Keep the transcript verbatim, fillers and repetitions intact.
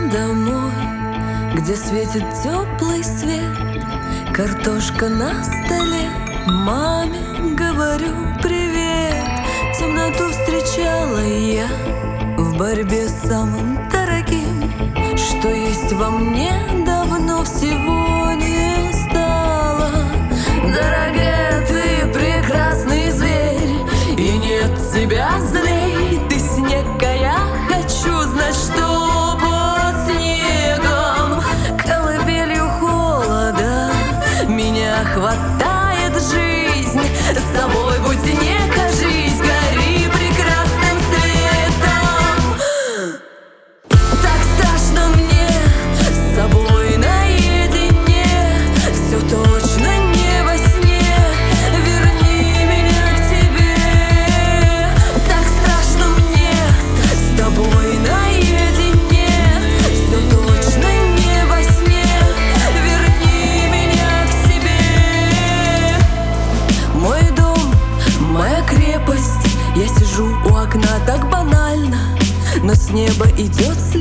домой, где светит теплый свет, картошка на столе. Маме говорю привет. Темноту встречала я в борьбе с самым дорогим, что есть во мне, давно всего не стало. Дорогая, ты прекрасный зверь, и нет тебя злей. Ты снег, а я хочу знать, что под снегом. Колыбелью холода меня хватает жизнь. С собой будь не кажись, гори прекрасным светом. Так страшно мне с собой наедине, все точно не во сне. Верни меня к тебе. Так страшно мне с тобой наедине, все точно не во сне. Верни меня к себе. Мой дом, моя крепость. Я сижу у окна так банально, но с неба идет